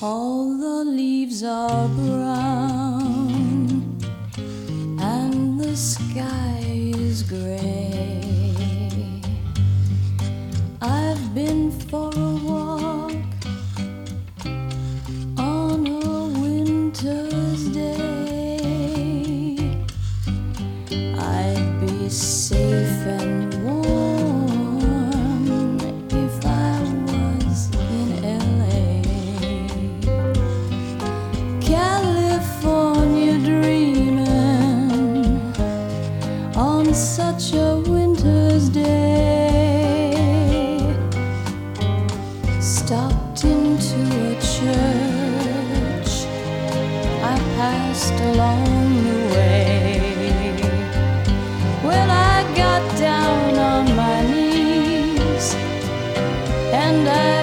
All the leaves are brown and the sky is gray. I've been for a walk on a winter's day. I'd be safe and warm if I was in LA. California dreaming on such a winter's day. Stopped into a church I passed along the way. Well, I got down on my knees and I